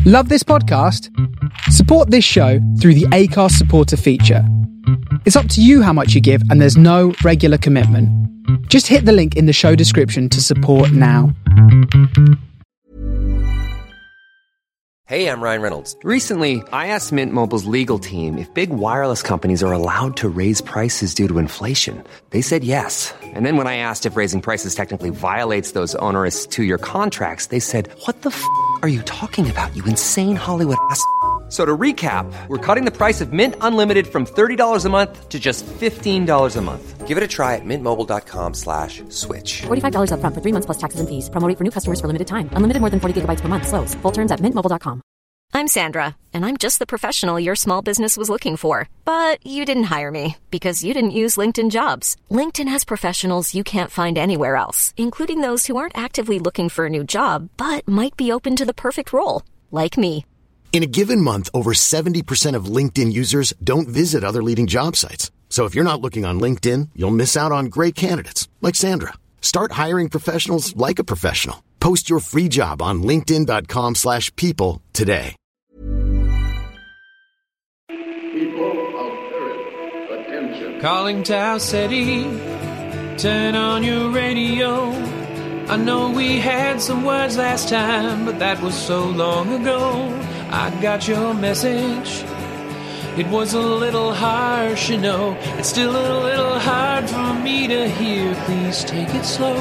Love this podcast? Support this show through the Acast supporter feature. It's up to you how much you give, and there's no regular commitment. Just hit the link in the show description to support now. Hey, I'm Ryan Reynolds. Recently, I asked Mint Mobile's legal team if big wireless companies are allowed to raise prices due to inflation. They said yes. And then when I asked if raising prices technically violates those onerous two-year contracts, they said, "What the f*** are you talking about, you insane Hollywood ass?" So to recap, we're cutting the price of Mint Unlimited from $30 a month to just $15 a month. Give it a try at mintmobile.com/switch. $45 up front for 3 months plus taxes and fees. Promo rate for new customers for limited time. Unlimited more than 40 gigabytes per month. Slows full terms at mintmobile.com. I'm Sandra, and I'm just the professional your small business was looking for. But you didn't hire me because you didn't use LinkedIn Jobs. LinkedIn has professionals you can't find anywhere else, including those who aren't actively looking for a new job, but might be open to the perfect role, like me. In a given month, over 70% of LinkedIn users don't visit other leading job sites. So if you're not looking on LinkedIn, you'll miss out on great candidates like Sandra. Start hiring professionals like a professional. Post your free job on linkedin.com/people today. People of Earth, attention. Calling Tau City, turn on your radio. I know we had some words last time, but that was so long ago. I got your message. It was a little harsh, you know. It's still a little hard for me to hear. Please take it slow.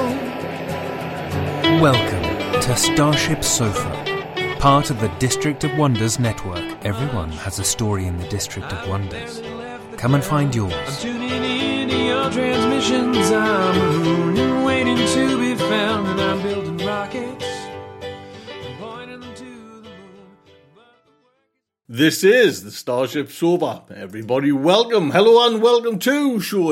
Welcome to Starship Sofa, part of the District of Wonders network. Everyone has a story in the District of Wonders. Come and find yours. I'm tuning in to your transmissions. I'm a moon and waiting to be found, and I'm building rockets and pointing them to the moon. This is the Starship Sofa. Everybody, welcome, hello, and welcome to show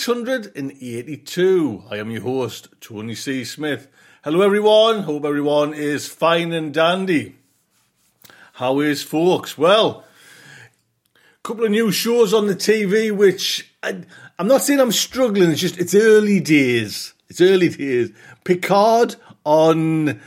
682. I am your host, Tony C. Smith. Hello, everyone. Hope everyone is fine and dandy. How is, folks? Well, a couple of new shows on the TV, which I'm not saying I'm struggling. It's early days. It's early days. Picard on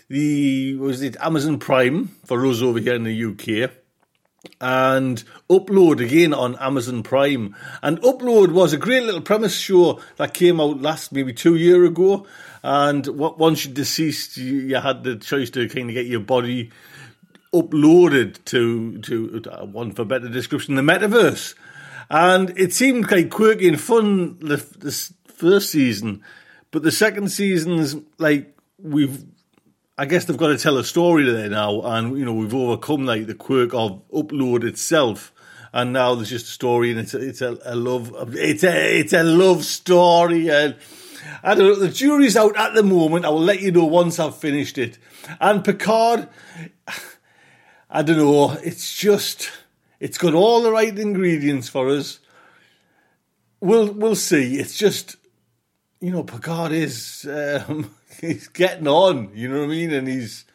Amazon Prime for us over here in the UK. And Upload again on Amazon Prime. And Upload was a great little premise show that came out maybe 2 years ago. And once you're deceased, you had the choice to kind of get your body uploaded to one for better description, the metaverse. And it seemed quite quirky and fun this first season. But the second season's like I guess they've got to tell a story there now, and we've overcome like the quirk of Upload itself, and now there's just a story, and it's a love story, and I don't know. The jury's out at the moment. I will let you know once I've finished it. And Picard, I don't know. It's got all the right ingredients for us. We'll see. It's just Picard is. He's getting on, you know what I mean? And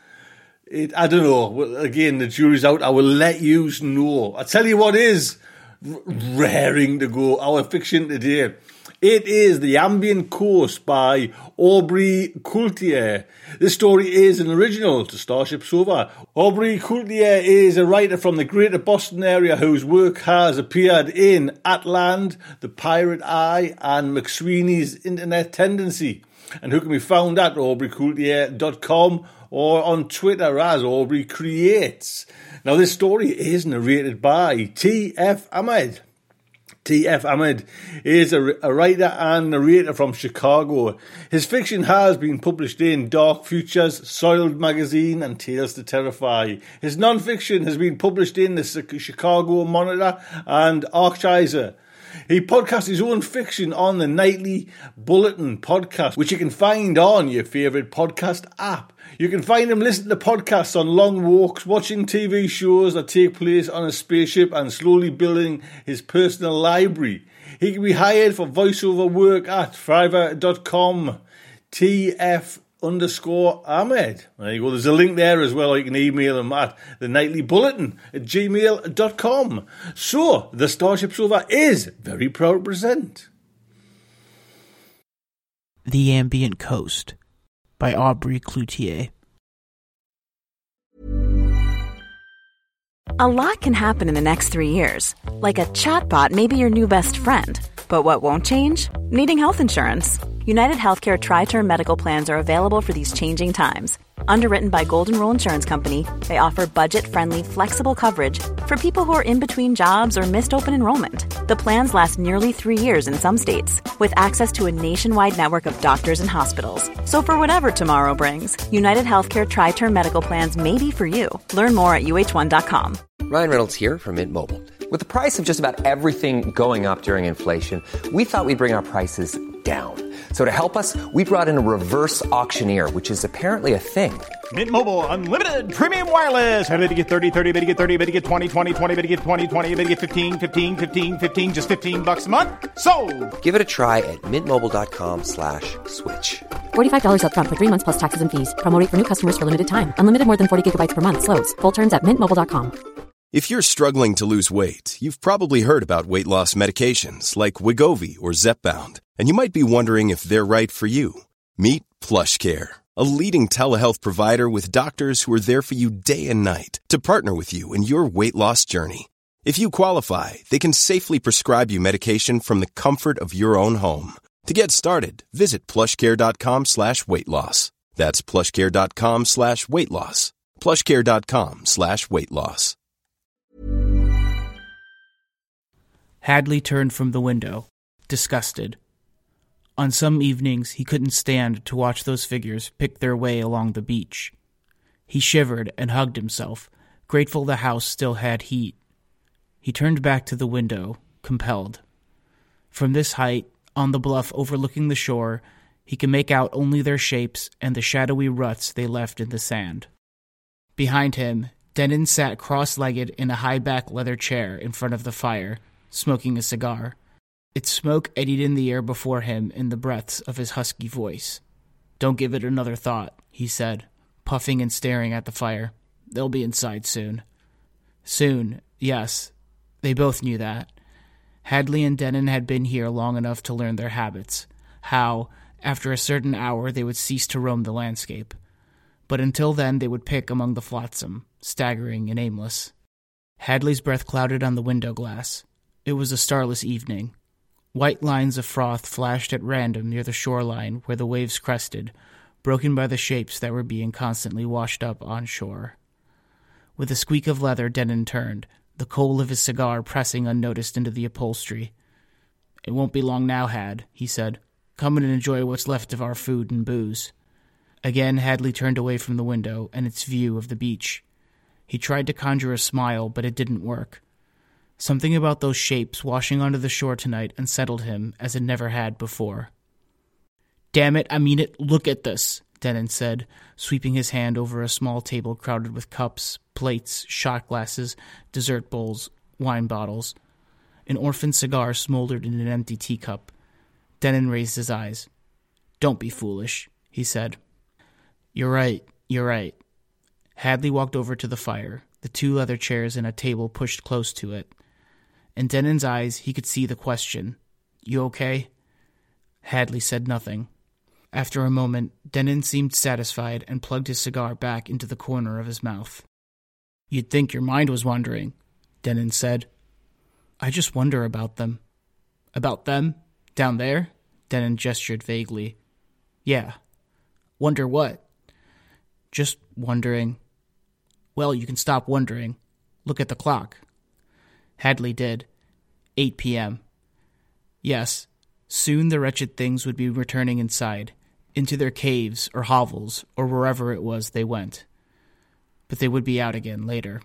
I don't know. Well, again, the jury's out. I will let you know. I tell you what is raring to go. Our fiction today. It is The Ambient Coast by Aubrey Coultier. This story is an original to Starship Sofa. Aubrey Coultier is a writer from the Greater Boston area whose work has appeared in Atland, The Pirate Eye, and McSweeney's Internet Tendency, and who can be found at aubreycoultier.com or on Twitter as Aubrey Creates. Now, this story is narrated by T.F. Ahmed. T.F. Ahmed is a writer and narrator from Chicago. His fiction has been published in Dark Futures, Soiled Magazine, and Tales to Terrify. His non-fiction has been published in the Chicago Monitor and Archizer. He podcasts his own fiction on the Nightly Bulletin podcast, which you can find on your favourite podcast app. You can find him listening to podcasts on long walks, watching TV shows that take place on a spaceship, and slowly building his personal library. He can be hired for voiceover work at Fiverr.com. TF_Ahmed. There you go. There's a link there as well. You can email him at thenightlyBulletin@gmail.com. So, the Starship Sofa is very proud to present The Ambient Coast by Aubrey Coultier. A lot can happen in the next 3 years. Like a chatbot may be your new best friend. But what won't change? Needing health insurance. United Healthcare Tri-Term Medical Plans are available for these changing times. Underwritten by Golden Rule Insurance Company, they offer budget-friendly, flexible coverage for people who are in between jobs or missed open enrollment. The plans last nearly 3 years in some states, with access to a nationwide network of doctors and hospitals. So for whatever tomorrow brings, United Healthcare Tri-Term Medical Plans may be for you. Learn more at uh1.com. Ryan Reynolds here from Mint Mobile. With the price of just about everything going up during inflation, we thought we'd bring our prices down. So to help us, we brought in a reverse auctioneer, which is apparently a thing. Mint Mobile Unlimited Premium Wireless. How to get 30, 30, bit to get 30, bit to get 20, 20, 20, bit to get 20, 20, bit to get 15, 15, 15, 15, just $15 a month? Sold! Give it a try at mintmobile.com/switch. $45 up front for 3 months plus taxes and fees. Promo rate for new customers for limited time. Unlimited more than 40 gigabytes per month. Slows full terms at mintmobile.com. If you're struggling to lose weight, you've probably heard about weight loss medications like Wegovy or Zepbound, and you might be wondering if they're right for you. Meet PlushCare, a leading telehealth provider with doctors who are there for you day and night to partner with you in your weight loss journey. If you qualify, they can safely prescribe you medication from the comfort of your own home. To get started, visit plushcare.com/weight-loss. That's plushcare.com/weight-loss. plushcare.com/weight-loss. Hadley turned from the window, disgusted. On some evenings, he couldn't stand to watch those figures pick their way along the beach. He shivered and hugged himself, grateful the house still had heat. He turned back to the window, compelled. From this height, on the bluff overlooking the shore, he could make out only their shapes and the shadowy ruts they left in the sand. Behind him, Denon sat cross-legged in a high-back leather chair in front of the fire, smoking a cigar. Its smoke eddied in the air before him in the breaths of his husky voice. "Don't give it another thought," he said, puffing and staring at the fire. "They'll be inside soon." Soon, yes. They both knew that. Hadley and Denon had been here long enough to learn their habits, how, after a certain hour, they would cease to roam the landscape. But until then, they would pick among the flotsam, staggering and aimless. Hadley's breath clouded on the window glass. It was a starless evening. White lines of froth flashed at random near the shoreline where the waves crested, broken by the shapes that were being constantly washed up on shore. With a squeak of leather, Denon turned, the coal of his cigar pressing unnoticed into the upholstery. "It won't be long now, Had," he said. "Come in and enjoy what's left of our food and booze." Again, Hadley turned away from the window and its view of the beach. He tried to conjure a smile, but it didn't work. Something about those shapes washing onto the shore tonight unsettled him as it never had before. "Damn it, I mean it, look at this," Denon said, sweeping his hand over a small table crowded with cups, plates, shot glasses, dessert bowls, wine bottles. An orphan cigar smoldered in an empty teacup. Denon raised his eyes. "Don't be foolish," he said. You're right. Hadley walked over to the fire, the 2 leather chairs and a table pushed close to it. In Denon's eyes, he could see the question. "You okay?" Hadley said nothing. After a moment, Denon seemed satisfied and plugged his cigar back into the corner of his mouth. "You'd think your mind was wandering," Denon said. "I just wonder about them." "About them? Down there?" Denon gestured vaguely. "Yeah." "Wonder what?" "Just wondering." "Well, you can stop wondering. Look at the clock." Hadley did. 8 p.m. Yes, soon the wretched things would be returning inside, into their caves or hovels or wherever it was they went. But they would be out again later.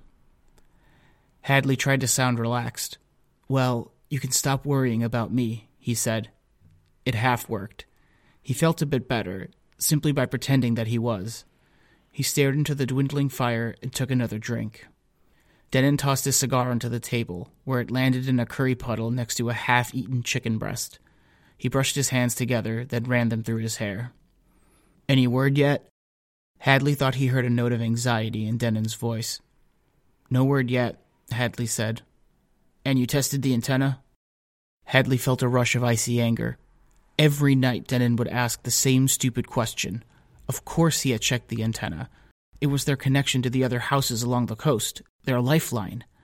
Hadley tried to sound relaxed. "Well, you can stop worrying about me," he said. It half worked. He felt a bit better, simply by pretending that he was. He stared into the dwindling fire and took another drink. Denon tossed his cigar onto the table, where it landed in a curry puddle next to a half-eaten chicken breast. He brushed his hands together, then ran them through his hair. "Any word yet?" Hadley thought he heard a note of anxiety in Denon's voice. "No word yet," Hadley said. "And you tested the antenna?" Hadley felt a rush of icy anger. Every night Denon would ask the same stupid question. Of course he had checked the antenna. It was their connection to the other houses along the coast, their lifeline.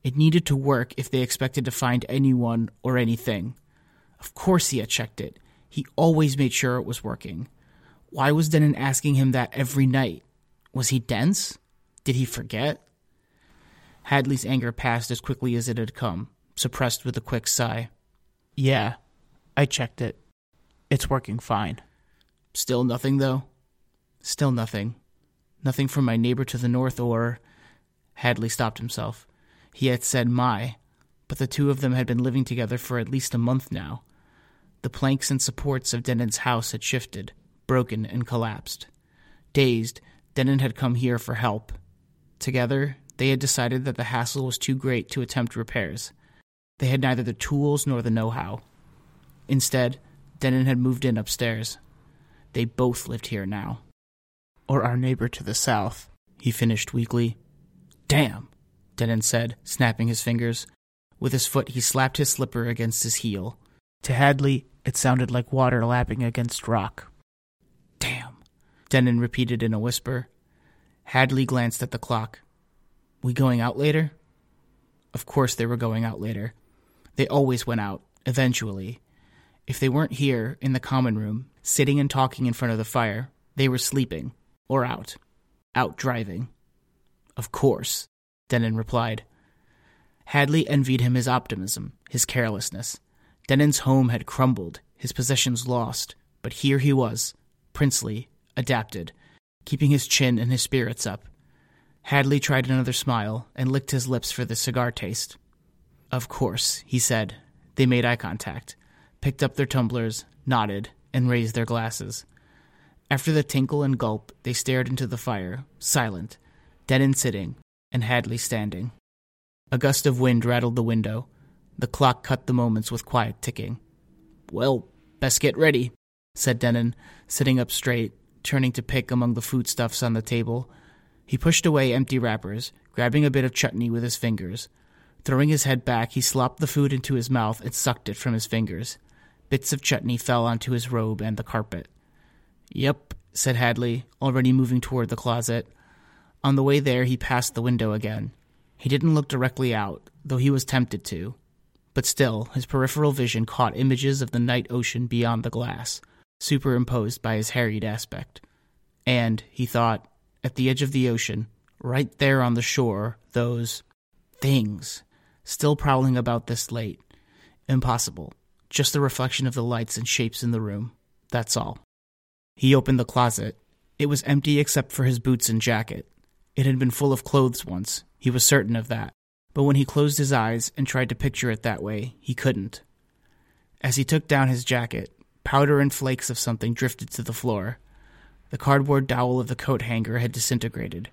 It needed to work if they expected to find anyone or anything. Of course he had checked it. He always made sure it was working. Why was Denon asking him that every night? Was he dense? Did he forget? Hadley's anger passed as quickly as it had come, suppressed with a quick sigh. Yeah, I checked it. It's working fine. Still nothing, though? Still nothing. Nothing from my neighbor to the north or... Hadley stopped himself. He had said my, but the two of them had been living together for at least a month now. The planks and supports of Denon's house had shifted, broken and collapsed. Dazed, Denon had come here for help. Together, they had decided that the hassle was too great to attempt repairs. They had neither the tools nor the know-how. Instead, Denon had moved in upstairs. They both lived here now. Or our neighbor to the south, he finished weakly. Damn, Denon said, snapping his fingers. With his foot, he slapped his slipper against his heel. To Hadley, it sounded like water lapping against rock. Damn, Denon repeated in a whisper. Hadley glanced at the clock. We going out later? Of course they were going out later. They always went out, eventually. If they weren't here, in the common room, sitting and talking in front of the fire, they were sleeping, or out. Out driving. Of course, Denon replied. Hadley envied him his optimism, his carelessness. Denon's home had crumbled, his possessions lost, but here he was, princely, adapted, keeping his chin and his spirits up. Hadley tried another smile and licked his lips for the cigar taste. Of course, he said. They made eye contact, picked up their tumblers, nodded, and raised their glasses. After the tinkle and gulp, they stared into the fire, silent, Denon sitting, and Hadley standing. A gust of wind rattled the window. The clock cut the moments with quiet ticking. Well, best get ready, said Denon, sitting up straight, turning to pick among the foodstuffs on the table. He pushed away empty wrappers, grabbing a bit of chutney with his fingers. Throwing his head back, he slopped the food into his mouth and sucked it from his fingers. Bits of chutney fell onto his robe and the carpet. Yep, said Hadley, already moving toward the closet. On the way there, he passed the window again. He didn't look directly out, though he was tempted to. But still, his peripheral vision caught images of the night ocean beyond the glass, superimposed by his harried aspect. And, he thought, at the edge of the ocean, right there on the shore, those things, still prowling about this late. Impossible. Just the reflection of the lights and shapes in the room. That's all. He opened the closet. It was empty except for his boots and jacket. It had been full of clothes once. He was certain of that. But when he closed his eyes and tried to picture it that way, he couldn't. As he took down his jacket, powder and flakes of something drifted to the floor. The cardboard dowel of the coat hanger had disintegrated.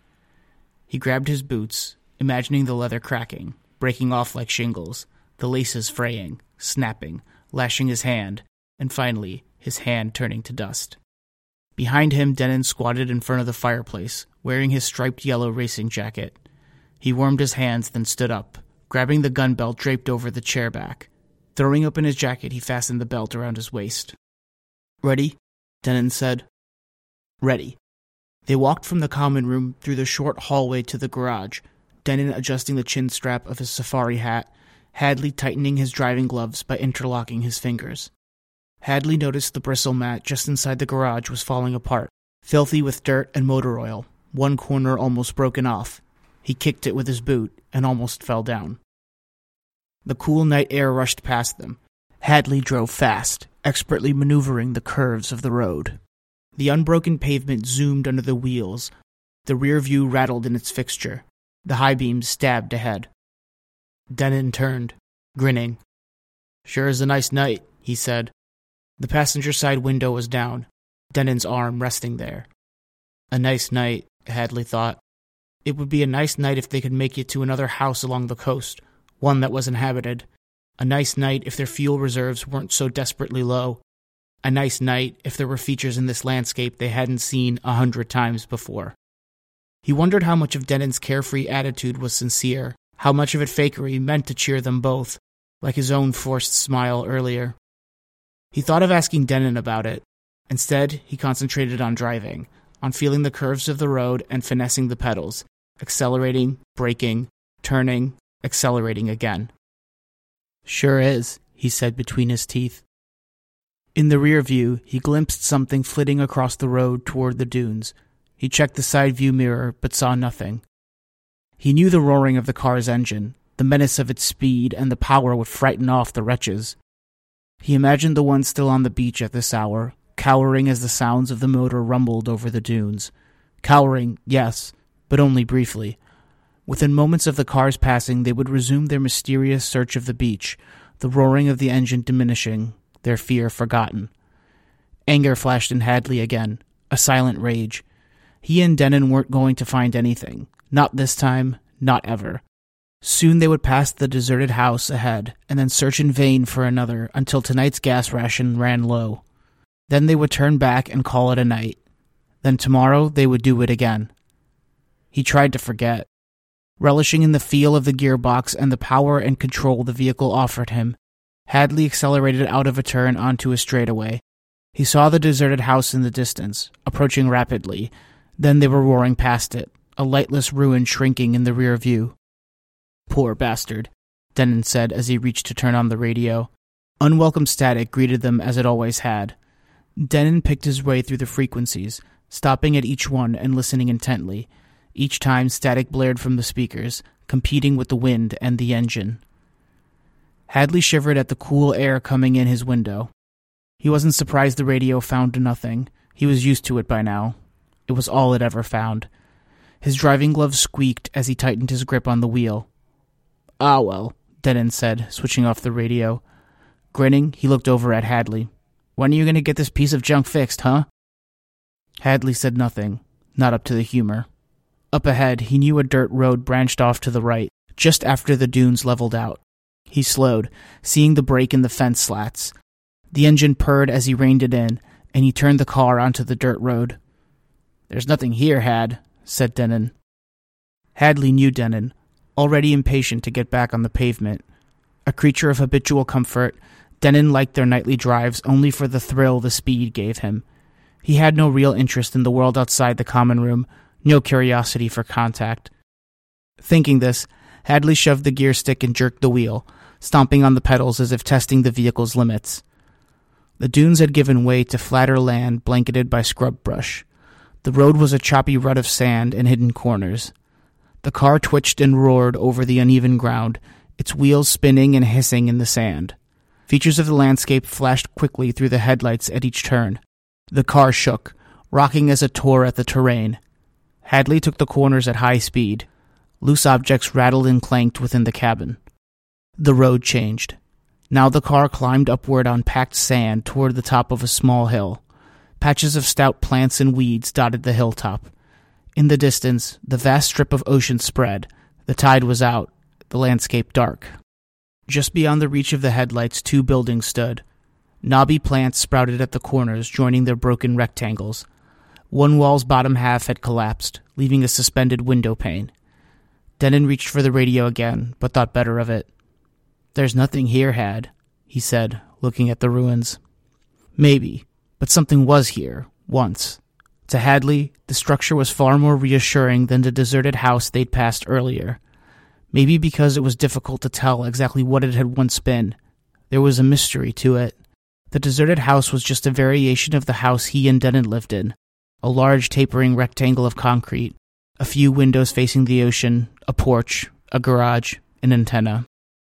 He grabbed his boots, imagining the leather cracking, breaking off like shingles, the laces fraying, snapping, lashing his hand, and finally, his hand turning to dust. Behind him, Denon squatted in front of the fireplace, wearing his striped yellow racing jacket. He warmed his hands, then stood up, grabbing the gun belt draped over the chair back. Throwing open his jacket, he fastened the belt around his waist. Ready? Denon said. Ready. They walked from the common room through the short hallway to the garage, Denon adjusting the chin strap of his safari hat, Hadley tightening his driving gloves by interlocking his fingers. Hadley noticed the bristle mat just inside the garage was falling apart, filthy with dirt and motor oil, one corner almost broken off. He kicked it with his boot and almost fell down. The cool night air rushed past them. Hadley drove fast, expertly maneuvering the curves of the road. The unbroken pavement zoomed under the wheels. The rear view rattled in its fixture. The high beams stabbed ahead. Denon turned, grinning. Sure is a nice night, he said. The passenger side window was down, Denon's arm resting there. A nice night, Hadley thought. It would be a nice night if they could make it to another house along the coast, one that was inhabited. A nice night if their fuel reserves weren't so desperately low. A nice night if there were features in this landscape they hadn't seen 100 times before. He wondered how much of Denon's carefree attitude was sincere, how much of it fakery meant to cheer them both, like his own forced smile earlier. He thought of asking Denon about it. Instead, he concentrated on driving, on feeling the curves of the road and finessing the pedals, accelerating, braking, turning, accelerating again. "Sure is," he said between his teeth. In the rear view, he glimpsed something flitting across the road toward the dunes. He checked the side view mirror, but saw nothing. He knew the roaring of the car's engine, the menace of its speed, and the power would frighten off the wretches. He imagined the one still on the beach at this hour, cowering as the sounds of the motor rumbled over the dunes. Cowering, yes, but only briefly. Within moments of the cars passing, they would resume their mysterious search of the beach, the roaring of the engine diminishing, their fear forgotten. Anger flashed in Hadley again, a silent rage. He and Denon weren't going to find anything. Not this time, not ever. Soon they would pass the deserted house ahead, and then search in vain for another until tonight's gas ration ran low. Then they would turn back and call it a night. Then tomorrow they would do it again. He tried to forget. Relishing in the feel of the gearbox and the power and control the vehicle offered him, Hadley accelerated out of a turn onto a straightaway. He saw the deserted house in the distance, approaching rapidly. Then they were roaring past it, a lightless ruin shrinking in the rear view. "Poor bastard," Denon said as he reached to turn on the radio. Unwelcome static greeted them as it always had. Denon picked his way through the frequencies, stopping at each one and listening intently. Each time static blared from the speakers, competing with the wind and the engine. Hadley shivered at the cool air coming in his window. He wasn't surprised the radio found nothing. He was used to it by now. It was all it ever found. His driving gloves squeaked as he tightened his grip on the wheel. "Ah, well," Denon said, switching off the radio. Grinning, he looked over at Hadley. "When are you going to get this piece of junk fixed, huh?" Hadley said nothing, not up to the humor. Up ahead, he knew a dirt road branched off to the right, just after the dunes leveled out. He slowed, seeing the break in the fence slats. The engine purred as he reined it in, and he turned the car onto the dirt road. "There's nothing here, Had," said Denon. Hadley knew Denon, already impatient to get back on the pavement. A creature of habitual comfort, Denon liked their nightly drives only for the thrill the speed gave him. He had no real interest in the world outside the common room, no curiosity for contact. Thinking this, Hadley shoved the gear stick and jerked the wheel, stomping on the pedals as if testing the vehicle's limits. The dunes had given way to flatter land blanketed by scrub brush. The road was a choppy rut of sand and hidden corners. The car twitched and roared over the uneven ground, its wheels spinning and hissing in the sand. Features of the landscape flashed quickly through the headlights at each turn. The car shook, rocking as it tore at the terrain. Hadley took the corners at high speed. Loose objects rattled and clanked within the cabin. The road changed. Now the car climbed upward on packed sand toward the top of a small hill. Patches of stout plants and weeds dotted the hilltop. In the distance, the vast strip of ocean spread. The tide was out, the landscape dark. Just beyond the reach of the headlights, 2 buildings stood. Knobby plants sprouted at the corners, joining their broken rectangles. One wall's bottom half had collapsed, leaving a suspended window pane. Denon reached for the radio again, but thought better of it. "There's nothing here, Had," he said, looking at the ruins. Maybe, but something was here, once. To Hadley, the structure was far more reassuring than the deserted house they'd passed earlier. Maybe because it was difficult to tell exactly what it had once been. There was a mystery to it. The deserted house was just a variation of the house he and Denon lived in. A large tapering rectangle of concrete, a few windows facing the ocean, a porch, a garage, an antenna.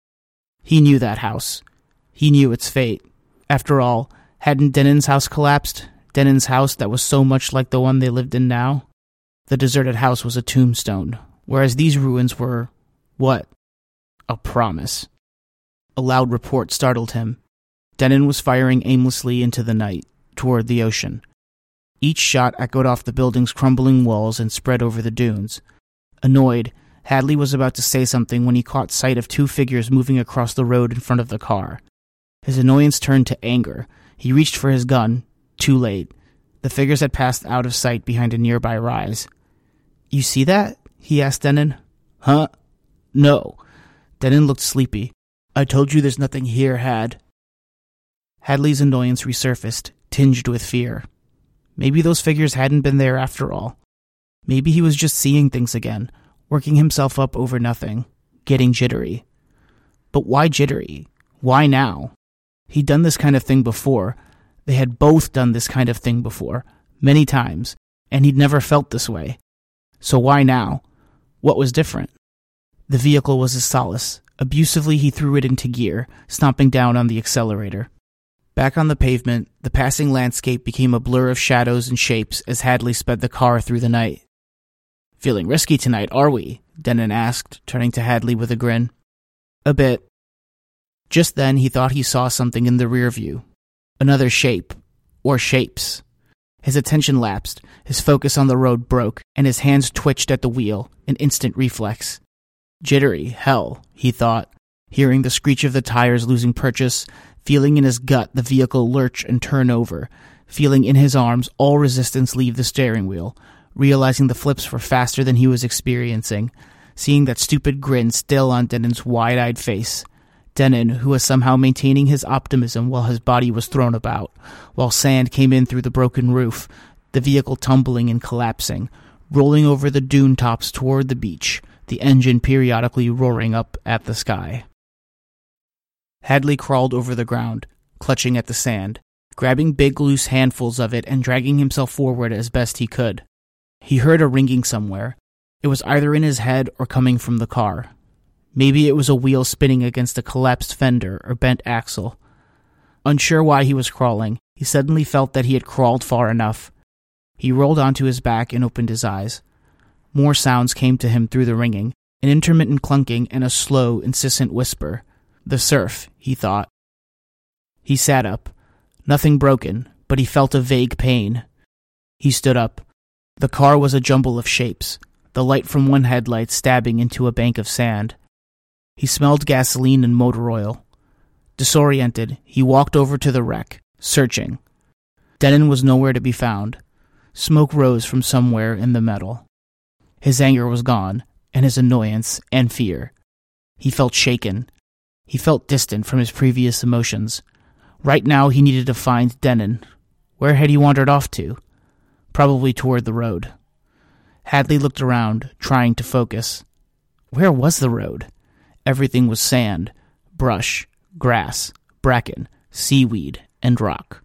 He knew that house. He knew its fate. After all, hadn't Denon's house collapsed? Denon's house that was so much like the one they lived in now? The deserted house was a tombstone, whereas these ruins were... what? A promise. A loud report startled him. Denon was firing aimlessly into the night, toward the ocean. Each shot echoed off the building's crumbling walls and spread over the dunes. Annoyed, Hadley was about to say something when he caught sight of 2 figures moving across the road in front of the car. His annoyance turned to anger. He reached for his gun. Too late. The figures had passed out of sight behind a nearby rise. "You see that?" he asked Denon. "Huh? No." Denon looked sleepy. "I told you there's nothing here, Had." Hadley's annoyance resurfaced, tinged with fear. Maybe those figures hadn't been there after all. Maybe he was just seeing things again, working himself up over nothing. getting jittery. But why jittery? Why now? He'd done this kind of thing before. They had both done this kind of thing before, many times, and he'd never felt this way. So why now? What was different? The vehicle was his solace. Abusively, he threw it into gear, stomping down on the accelerator. Back on the pavement, the passing landscape became a blur of shadows and shapes as Hadley sped the car through the night. "Feeling risky tonight, are we?" Denon asked, turning to Hadley with a grin. "A bit." Just then, he thought he saw something in the rear view. Another shape. Or shapes. His attention lapsed, his focus on the road broke, and his hands twitched at the wheel, an instant reflex. Jittery, hell, he thought, hearing the screech of the tires losing purchase, feeling in his gut the vehicle lurch and turn over, feeling in his arms all resistance leave the steering wheel, realizing the flips were faster than he was experiencing, seeing that stupid grin still on Denon's wide-eyed face. Denon, who was somehow maintaining his optimism while his body was thrown about, while sand came in through the broken roof, the vehicle tumbling and collapsing, rolling over the dune tops toward the beach, the engine periodically roaring up at the sky. Hadley crawled over the ground, clutching at the sand, grabbing big loose handfuls of it and dragging himself forward as best he could. He heard a ringing somewhere. It was either in his head or coming from the car. Maybe it was a wheel spinning against a collapsed fender or bent axle. Unsure why he was crawling, he suddenly felt that he had crawled far enough. He rolled onto his back and opened his eyes. More sounds came to him through the ringing, an intermittent clunking and a slow, insistent whisper. The surf, he thought. He sat up. Nothing broken, but he felt a vague pain. He stood up. The car was a jumble of shapes, the light from one headlight stabbing into a bank of sand. He smelled gasoline and motor oil. Disoriented, he walked over to the wreck, searching. Denon was nowhere to be found. Smoke rose from somewhere in the metal. His anger was gone, and his annoyance and fear. He felt shaken. He felt distant from his previous emotions. Right now he needed to find Denon. Where had he wandered off to? Probably toward the road. Hadley looked around, trying to focus. Where was the road? Everything was sand, brush, grass, bracken, seaweed, and rock.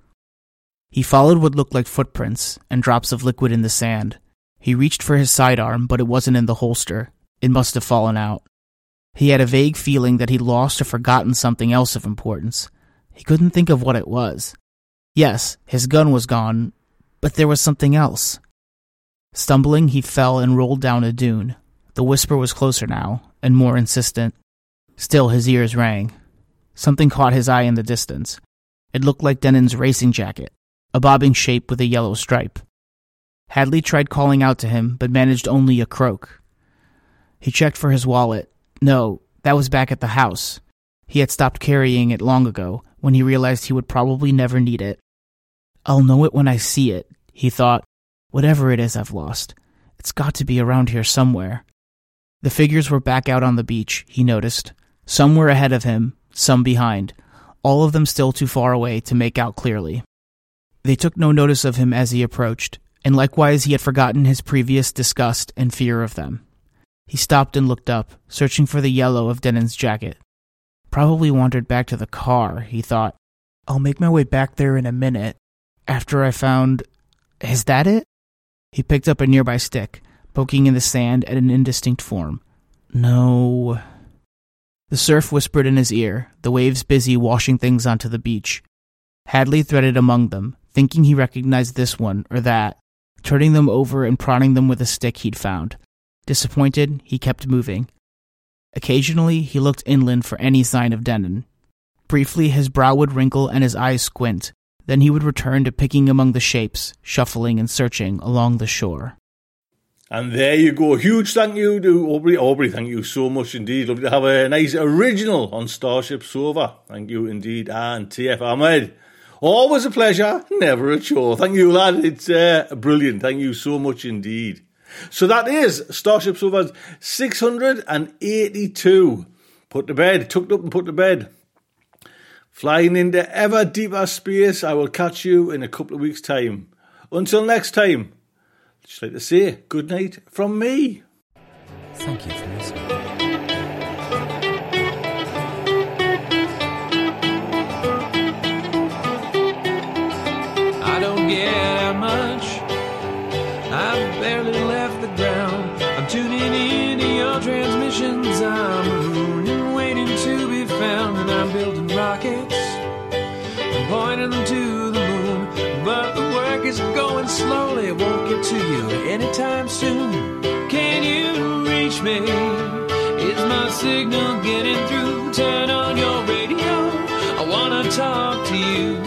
He followed what looked like footprints and drops of liquid in the sand. He reached for his sidearm, but it wasn't in the holster. It must have fallen out. He had a vague feeling that he'd lost or forgotten something else of importance. He couldn't think of what it was. Yes, his gun was gone, but there was something else. Stumbling, he fell and rolled down a dune. The whisper was closer now, and more insistent. Still, his ears rang. Something caught his eye in the distance. It looked like Denon's racing jacket, a bobbing shape with a yellow stripe. Hadley tried calling out to him, but managed only a croak. He checked for his wallet. No, that was back at the house. He had stopped carrying it long ago, when he realized he would probably never need it. I'll know it when I see it, he thought. Whatever it is I've lost, it's got to be around here somewhere. The figures were back out on the beach, he noticed. Some were ahead of him, some behind, all of them still too far away to make out clearly. They took no notice of him as he approached, and likewise he had forgotten his previous disgust and fear of them. He stopped and looked up, searching for the yellow of Denon's jacket. Probably wandered back to the car, he thought. I'll make my way back there in a minute, after I found... Is that it? He picked up a nearby stick, poking in the sand at an indistinct form. No... The surf whispered in his ear, the waves busy washing things onto the beach. Hadley threaded among them, thinking he recognized this one or that, turning them over and prodding them with a stick he'd found. Disappointed, he kept moving. Occasionally, he looked inland for any sign of Denon. Briefly, his brow would wrinkle and his eyes squint. Then he would return to picking among the shapes, shuffling and searching along the shore. And there you go. Huge thank you to Aubrey. Aubrey, thank you so much indeed. Lovely to have a nice original on Starship Sofa. Thank you indeed. And TF Ahmed. Always a pleasure, never a chore. Thank you, lad. It's brilliant. Thank you so much indeed. So that is Starship Sofa's 682. Put to bed. Tucked up and put to bed. Flying into ever deeper space. I will catch you in a couple of weeks' time. Until next time. Just like to say good night from me. Thank you for listening. oceans I'm marooned and waiting to be found, and I'm building rockets and pointing them to the moon. But the work is going slowly, it won't get to you anytime soon. Can you reach me? Is my signal getting through? Turn on your radio, I wanna talk to you.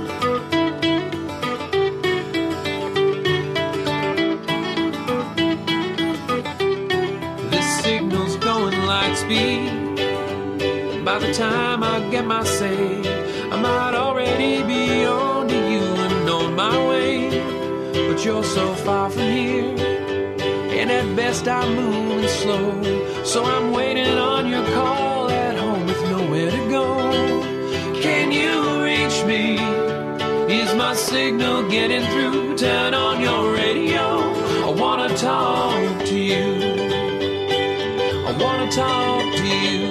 This signal's going light speed. By the time I get my say, I might already be on to you and on my way. But you're so far from here, and at best I'm moving slow. So I'm waiting on your call at home with nowhere to go. Can you reach me? Is my signal getting through? Turn on your radio, I wanna talk to you. I wanna talk to you.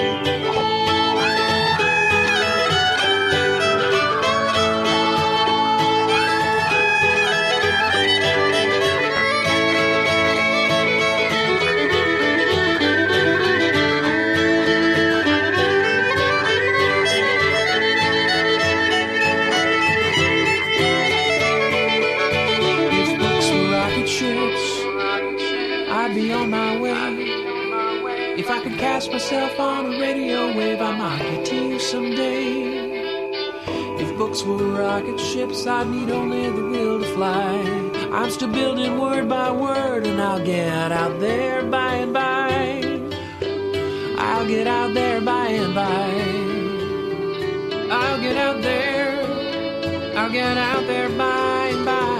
I'd be on my way. If I could cast myself on a radio wave, I might get to you someday. If books were rocket ships, I'd need only the will to fly. I'm still building word by word, and I'll get out there by and by. I'll get out there by and by. I'll get out there. I'll get out there by and by.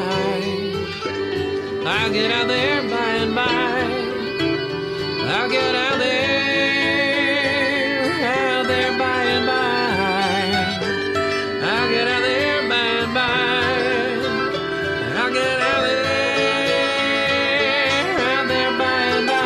I'll get out there by and by. I'll get out there by and by. I'll get out there by and by. I'll get out there by and by.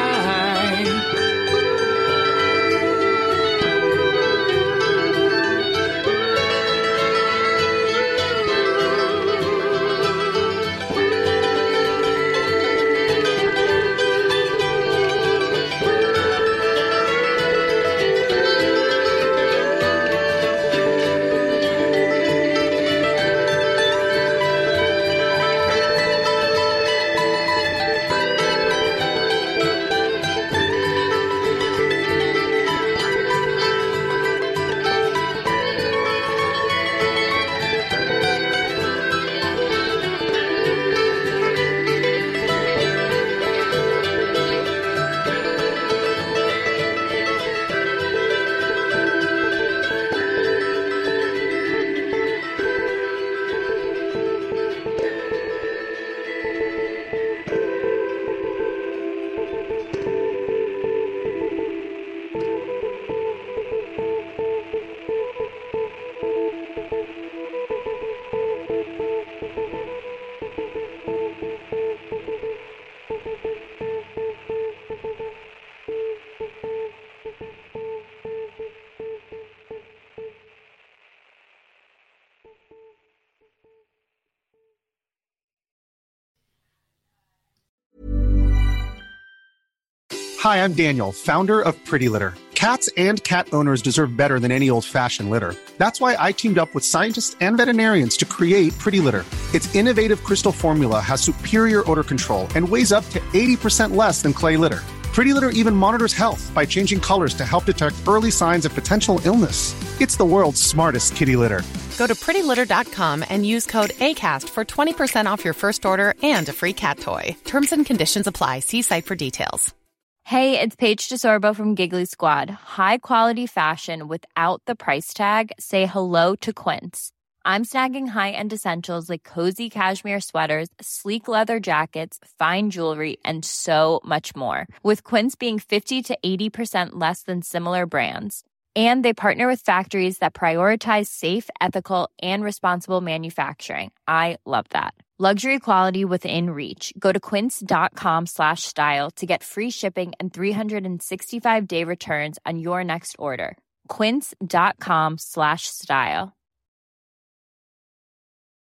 Hi, I'm Daniel, founder of Pretty Litter. Cats and cat owners deserve better than any old-fashioned litter. That's why I teamed up with scientists and veterinarians to create Pretty Litter. Its innovative crystal formula has superior odor control and weighs up to 80% less than clay litter. Pretty Litter even monitors health by changing colors to help detect early signs of potential illness. It's the world's smartest kitty litter. Go to prettylitter.com and use code ACAST for 20% off your first order and a free cat toy. Terms and conditions apply. See site for details. Hey, it's Paige DeSorbo from Giggly Squad. High quality fashion without the price tag. Say hello to Quince. I'm snagging high-end essentials like cozy cashmere sweaters, sleek leather jackets, fine jewelry, and so much more. With Quince being 50 to 80% less than similar brands. And they partner with factories that prioritize safe, ethical, and responsible manufacturing. I love that. Luxury quality within reach. Go to quince.com/style to get free shipping and 365-day returns on your next order. Quince.com/style.